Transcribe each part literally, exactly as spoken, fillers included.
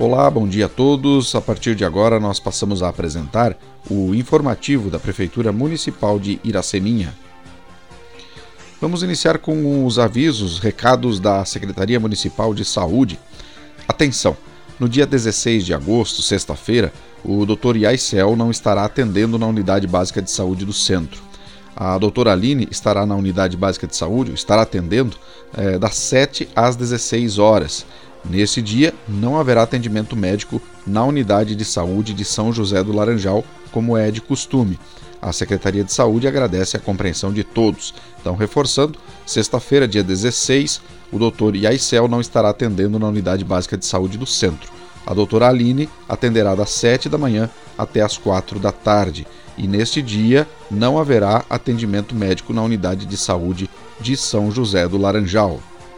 Olá, bom dia a todos. A partir de agora nós passamos a apresentar o informativo da Prefeitura Municipal de Iraceminha. Vamos iniciar com os avisos, recados da Secretaria Municipal de Saúde. Atenção! No dia dezesseis de agosto, sexta-feira, o doutor Yaicel não estará atendendo na Unidade Básica de Saúde do Centro. A doutora Aline estará na Unidade Básica de Saúde, estará atendendo é, das sete às dezesseis horas. Nesse dia, não haverá atendimento médico na Unidade de Saúde de São José do Laranjal, como é de costume. A Secretaria de Saúde agradece a compreensão de todos. Então, reforçando, sexta-feira, dia dezesseis, o doutor Yaicel não estará atendendo na Unidade Básica de Saúde do Centro. A doutora Aline atenderá das sete da manhã até as quatro da tarde. E neste dia, não haverá atendimento médico na Unidade de Saúde de São José do Laranjal.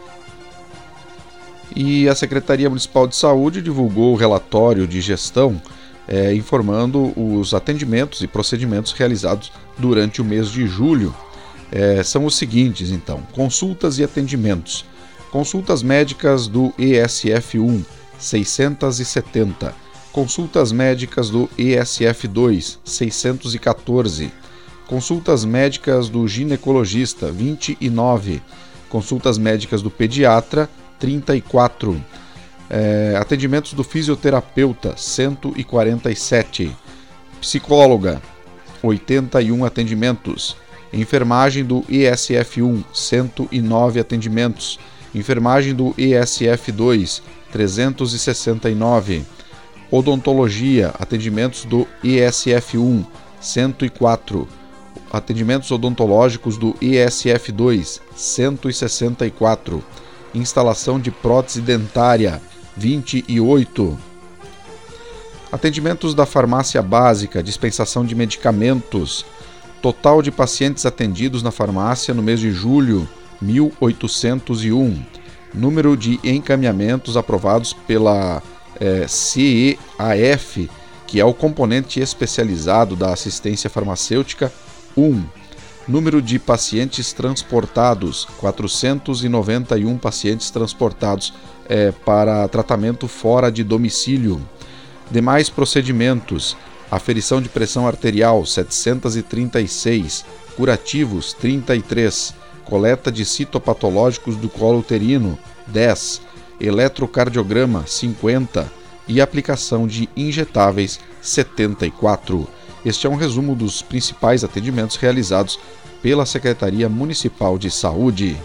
E a Secretaria Municipal de Saúde divulgou o relatório de gestão é, informando os atendimentos e procedimentos realizados durante o mês de julho. É, são os seguintes, então: consultas e atendimentos. Consultas médicas do E S F um, seiscentos e setenta. Consultas médicas do E S F dois, seiscentos e quatorze. Consultas médicas do ginecologista, vinte e nove. Consultas médicas do pediatra, trinta e quatro. É, atendimentos do fisioterapeuta, cento e quarenta e sete. Psicóloga, oitenta e um atendimentos. Enfermagem do E S F um, cento e nove atendimentos. Enfermagem do E S F dois, trezentos e sessenta e nove. Odontologia, atendimentos do E S F um, cento e quatro. Atendimentos odontológicos do E S F dois, cento e sessenta e quatro. Instalação de prótese dentária, vinte e oito. Atendimentos da farmácia básica, dispensação de medicamentos. Total de pacientes atendidos na farmácia no mês de julho, mil oitocentos e um. Número de encaminhamentos aprovados pela é, C E A F, que é o componente especializado da assistência farmacêutica, um. Número de pacientes transportados, quatrocentos e noventa e um pacientes transportados é, para tratamento fora de domicílio. Demais procedimentos: aferição de pressão arterial, setecentos e trinta e seis, curativos, trinta e três, coleta de citopatológicos do colo uterino, dez, eletrocardiograma, cinquenta e aplicação de injetáveis, setenta e quatro. Este é um resumo dos principais atendimentos realizados pela Secretaria Municipal de Saúde.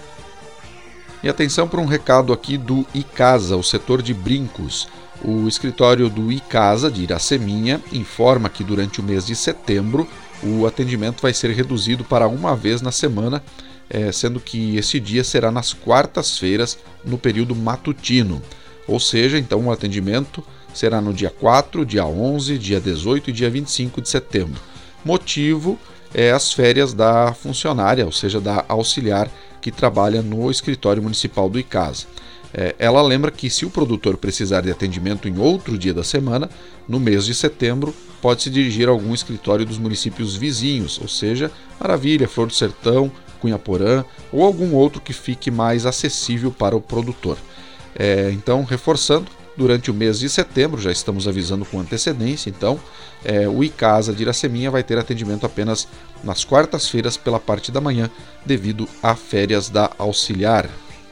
E atenção para um recado aqui do Icasa, o setor de brincos. O escritório do Icasa de Iraceminha informa que durante o mês de setembro o atendimento vai ser reduzido para uma vez na semana, é, sendo que esse dia será nas quartas-feiras, no período matutino. Ou seja, então o atendimento será no dia quatro, dia onze, dia dezoito e dia vinte e cinco de setembro. Motivo é as férias da funcionária, ou seja, da auxiliar que trabalha no escritório municipal do Icasa. É, ela lembra que se o produtor precisar de atendimento em outro dia da semana, no mês de setembro, pode se dirigir a algum escritório dos municípios vizinhos, ou seja, Maravilha, Flor do Sertão, Cunhaporã ou algum outro que fique mais acessível para o produtor. É, então, reforçando, durante o mês de setembro, já estamos avisando com antecedência, então é, o Icasa de Iraceminha vai ter atendimento apenas nas quartas-feiras pela parte da manhã, devido a férias da auxiliar.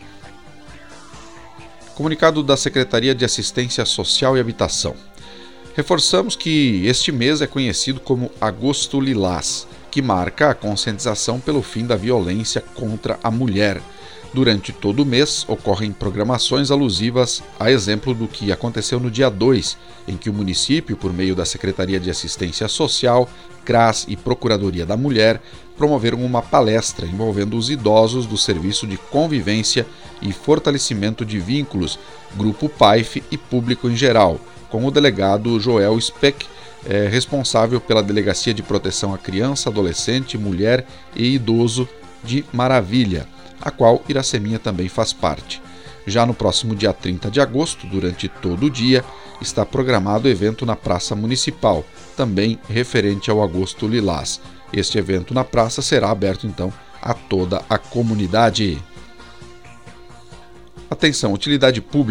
Comunicado da Secretaria de Assistência Social e Habitação. Reforçamos que este mês é conhecido como Agosto Lilás, que marca a conscientização pelo fim da violência contra a mulher. Durante todo o mês, ocorrem programações alusivas a exemplo do que aconteceu no dia dois, em que o município, por meio da Secretaria de Assistência Social, CRAS e Procuradoria da Mulher, promoveram uma palestra envolvendo os idosos do Serviço de Convivência e Fortalecimento de Vínculos, Grupo P A I F e público em geral, com o delegado Joel Speck, é, responsável pela Delegacia de Proteção à Criança, Adolescente, Mulher e Idoso de Maravilha, a qual Iraceminha também faz parte. Já no próximo dia trinta de agosto, durante todo o dia, está programado o evento na Praça Municipal, também referente ao Agosto Lilás. Este evento na praça será aberto então a toda a comunidade. Atenção, utilidade pública.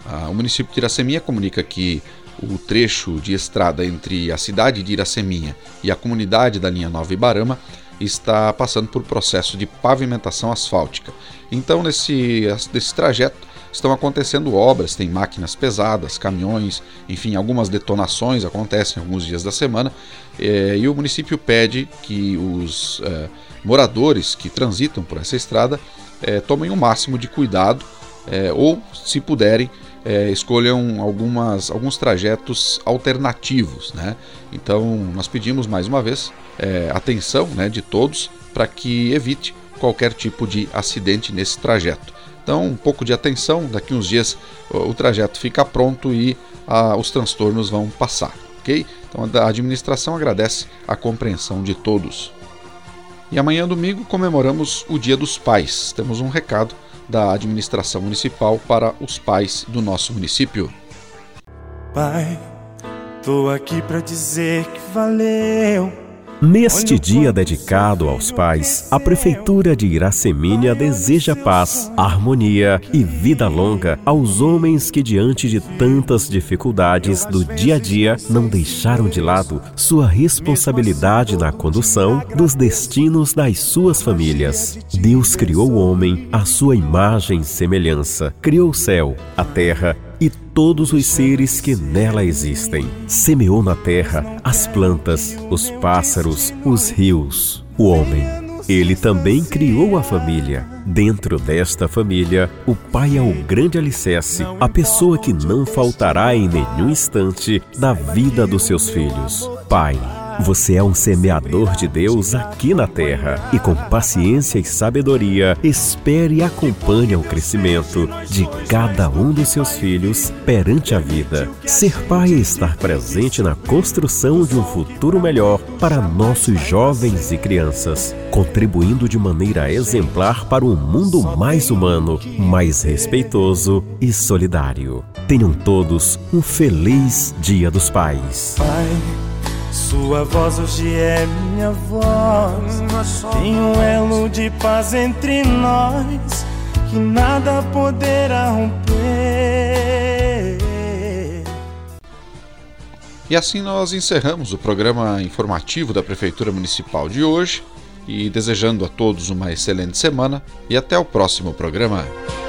Ah, o município de Iraceminha comunica que o trecho de estrada entre a cidade de Iraceminha e a comunidade da linha Nova Ibarama está passando por processo de pavimentação asfáltica. Então, nesse, nesse trajeto estão acontecendo obras, tem máquinas pesadas, caminhões, enfim, algumas detonações acontecem alguns dias da semana, eh, e o município pede que os eh, moradores que transitam por essa estrada eh, tomem o máximo de cuidado, eh, ou, se puderem, É, escolham algumas, alguns trajetos alternativos, né? Então nós pedimos mais uma vez é, atenção, né, de todos para que evite qualquer tipo de acidente nesse trajeto. Então um pouco de atenção, daqui uns dias o, o trajeto fica pronto e a, os transtornos vão passar, ok? Então a administração agradece a compreensão de todos. E amanhã, domingo, comemoramos o Dia dos Pais. Temos um recado da administração municipal para os pais do nosso município. Pai, tô aqui para dizer que valeu. Neste dia dedicado aos pais, a Prefeitura de Iraceminha deseja paz, harmonia e vida longa aos homens que, diante de tantas dificuldades do dia a dia, não deixaram de lado sua responsabilidade na condução dos destinos das suas famílias. Deus criou o homem à sua imagem e semelhança, criou o céu, a terra e todos os seres que nela existem. Semeou na terra as plantas, os pássaros, os rios. O homem, ele também criou a família. Dentro desta família, o pai é o grande alicerce, a pessoa que não faltará em nenhum instante na vida dos seus filhos. Pai, você é um semeador de Deus aqui na terra e, com paciência e sabedoria, espere e acompanhe o crescimento de cada um dos seus filhos perante a vida. Ser pai é estar presente na construção de um futuro melhor para nossos jovens e crianças, contribuindo de maneira exemplar para um mundo mais humano, mais respeitoso e solidário. Tenham todos um feliz Dia dos Pais. Pai, sua voz hoje é minha voz. Tem um elo de paz entre nós que nada poderá romper. E assim nós encerramos o programa informativo da Prefeitura Municipal de hoje, e desejando a todos uma excelente semana e até o próximo programa.